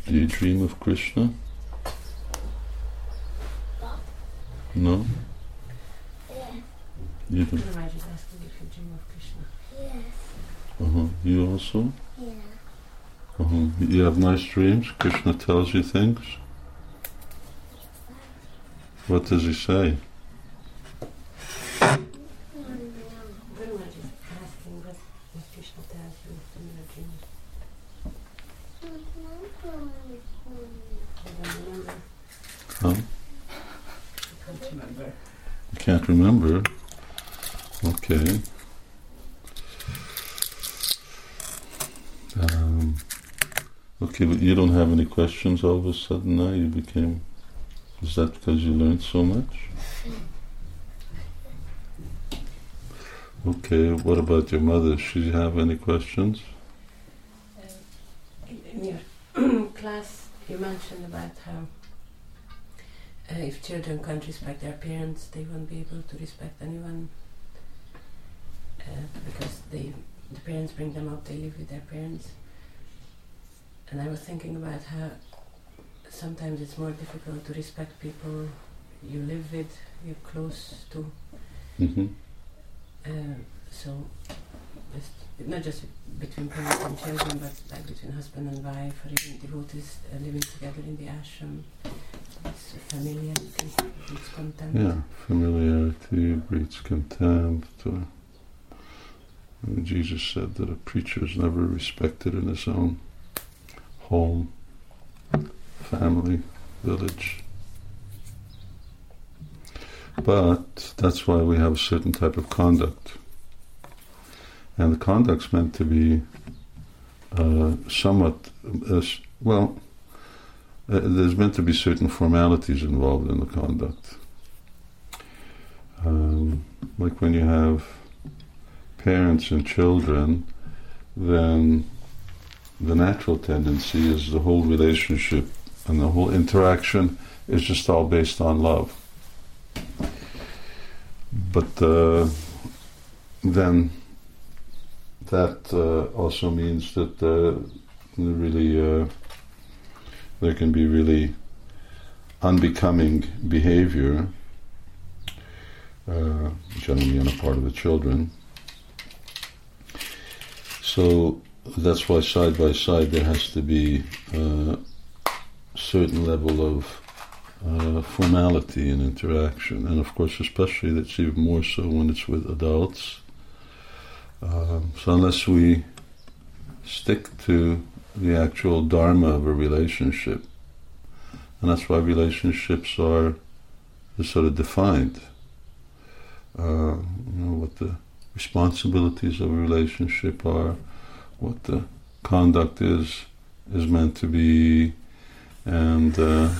Do you dream of Krishna? No? Yes. You don't? No, I just asking if you dream of Krishna. Yes. You also? Yeah. You have nice dreams? Krishna tells you things? What does he say? Guru Maharaj is asking what Krishna tells you in your dreams. I don't remember. Huh? I can't remember. You can't remember? Okay. Okay, but you don't have any questions all of a sudden now? You became... Is that because you learned so much? Okay, what about your mother? Does she have any questions? In your class, you mentioned about how if children can't respect their parents, they won't be able to respect anyone because the parents bring them up, they live with their parents. And I was thinking about how sometimes it's more difficult to respect people you live with, you're close to. Mm-hmm. So, it's not just between parents and children, but like between husband and wife, or even devotees living together in the ashram. It's familiarity, it's contempt. Yeah, familiarity breeds contempt. Jesus said that a preacher is never respected in his own home, family, village. But that's why we have a certain type of conduct. And the conduct's meant to be somewhat, there's meant to be certain formalities involved in the conduct. Like when you have parents and children, then the natural tendency is the whole relationship and the whole interaction is just all based on love. But then that also means that there can be really unbecoming behavior, generally on the part of the children. So that's why side by side there has to be a certain level of formality and interaction, and of course especially that's even more so when it's with adults. So unless we stick to the actual dharma of a relationship, and that's why relationships are sort of defined. What the responsibilities of a relationship are, what the conduct is meant to be, and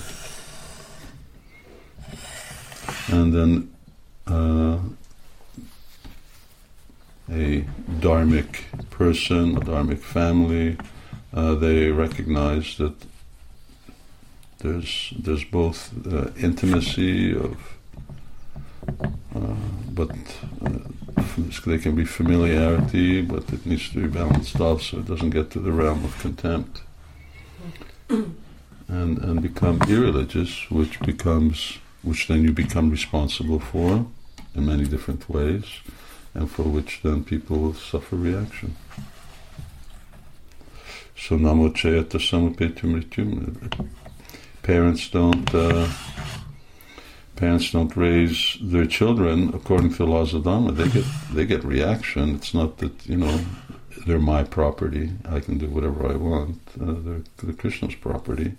then a dharmic person, a dharmic family, they recognize that there's both intimacy of, but there can be familiarity, but it needs to be balanced off so it doesn't get to the realm of contempt and become irreligious, which then you become responsible for in many different ways, and for which then people will suffer reaction. So namo chayata samapetu mrityum. Parents don't raise their children according to the laws of Dharma. They get reaction. It's not that they're my property. I can do whatever I want. They're Krishna's property.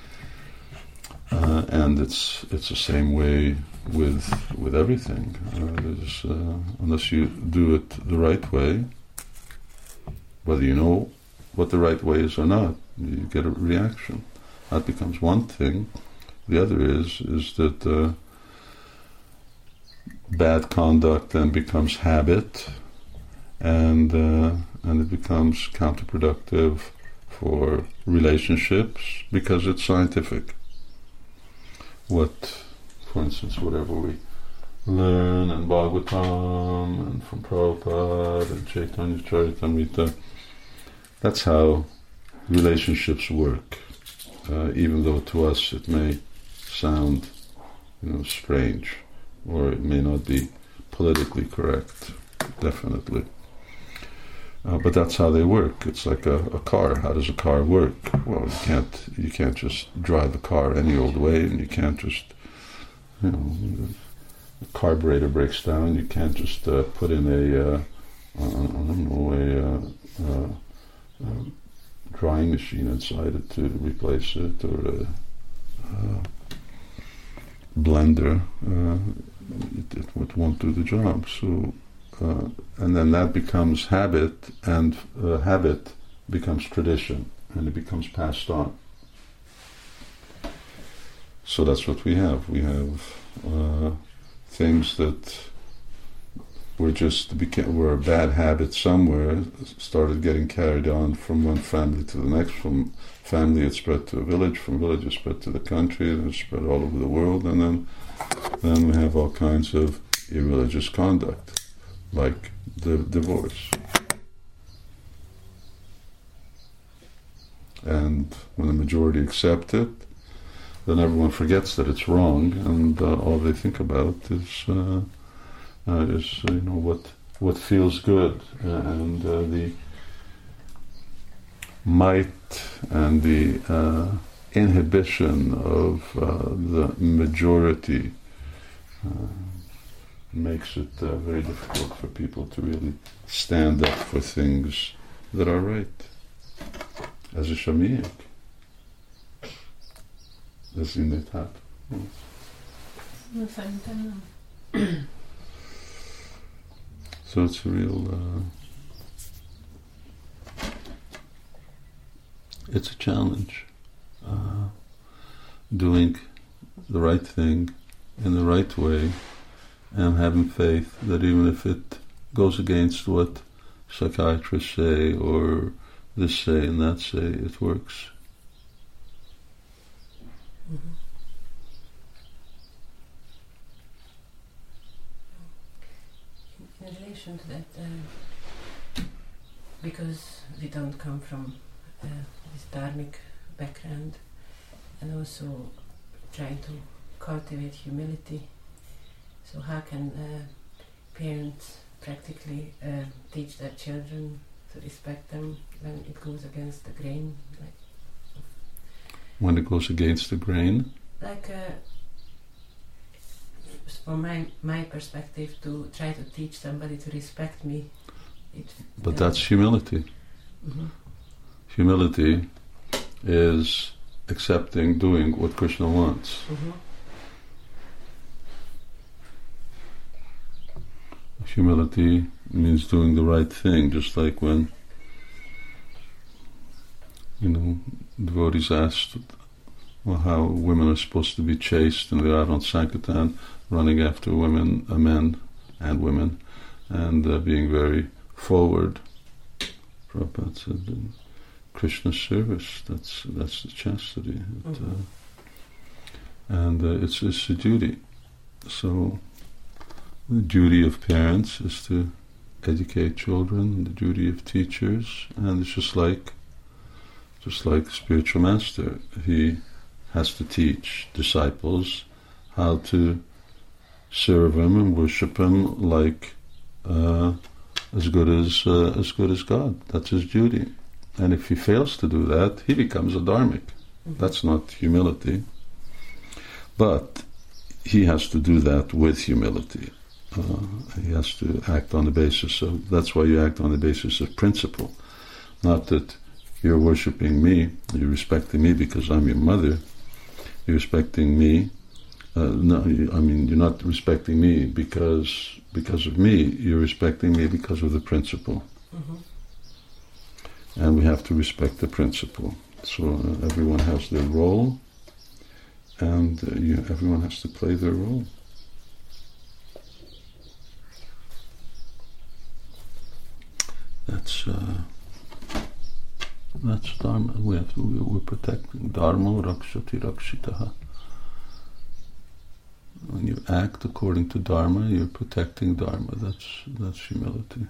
And it's the same way with everything. Unless you do it the right way, whether you know what the right way is or not, you get a reaction. That becomes one thing. The other is that bad conduct then becomes habit, and it becomes counterproductive for relationships because it's scientific. For instance, whatever we learn in Bhagavatam and from Prabhupada and Chaitanya Charitamrita, that's how relationships work. even though to us it may sound, strange, or it may not be politically correct, definitely. But that's how they work. It's like a car. How does a car work? Well, you can't just drive a car any old way, and you can't just, the carburetor breaks down. You can't just put in a drying machine inside it to replace it, or a blender. It won't do the job. So. And then that becomes habit, and habit becomes tradition, and it becomes passed on. So that's what we have. We have things that were a bad habit somewhere, started getting carried on from one family to the next. From family it spread to a village, from village it spread to the country, and it spread all over the world, and then we have all kinds of irreligious conduct, like the divorce. And when the majority accept it, then everyone forgets that it's wrong, and all they think about is what feels good, and the might and the inhibition of the majority makes it very difficult for people to really stand up for things that are right. As a shamiyik, as in it happens. So it's a real, it's a challenge, doing the right thing in the right way, and having faith that even if it goes against what psychiatrists say, or this say and that say, it works. Mm-hmm. In relation to that, because we don't come from this dharmic background, and also trying to cultivate humility, so how can parents practically teach their children to respect them when it goes against the grain? When it goes against the grain? Like, from my perspective, to try to teach somebody to respect me. But that's humility. Mm-hmm. Humility is accepting, doing what Krishna wants. Mm-hmm. Humility means doing the right thing, just like when, devotees asked how women are supposed to be chaste, and they're out on Sankirtan running after women, men and women, and being very forward. Prabhupada said, in Krishna's service, that's the chastity. It's a duty. So the duty of parents is to educate children, the duty of teachers, and it's just like spiritual master. He has to teach disciples how to serve him and worship him like as good as God. That's his duty. And if he fails to do that, he becomes a dharmic. Mm-hmm. That's not humility. But he has to do that with humility. He has to act on the basis of, that's why you act on the basis of principle. Not that you're worshipping me, you're respecting me because I'm your mother. You're respecting me. You're not respecting me because of me. You're respecting me because of the principle. Mm-hmm. And we have to respect the principle. So everyone has their role, and everyone has to play their role. That's dharma. We're protecting dharma, rakshati rakshitaha. When you act according to dharma, you're protecting dharma. That's humility.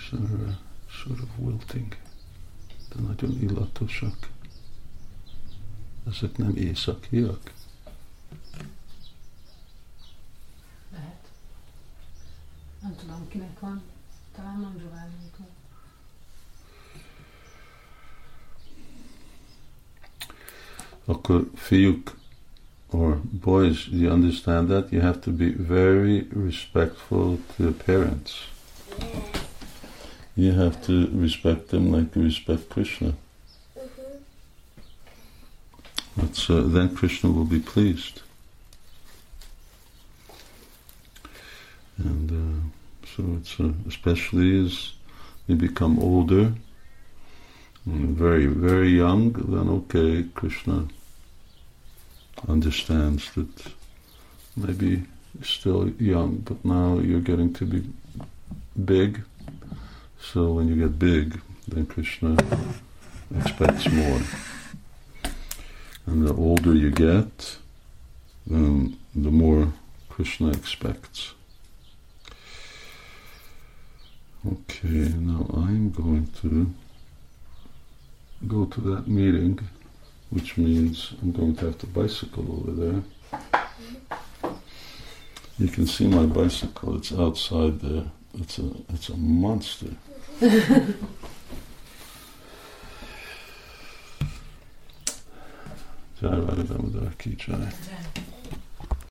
leaves are sort of wilting. De nagyon illatosak. Ezek nem északiak. Lehet. Nem tudom, kinek van. Talán nem Giovanninak van. Akkor fiúk or boys, you understand that? You have to be very respectful to your parents. You have to respect them like you respect Krishna. Then Krishna will be pleased. And so it's especially as you become older, and very, very young, then okay, Krishna understands that maybe you're still young, but now you're getting to be big. So when you get big, then Krishna expects more. And the older you get, then the more Krishna expects. Okay, now I'm going to go to that meeting, which means I'm going to have to bicycle over there. You can see my bicycle, it's outside there. It's a monster. Jai Radha Damodar ki jai.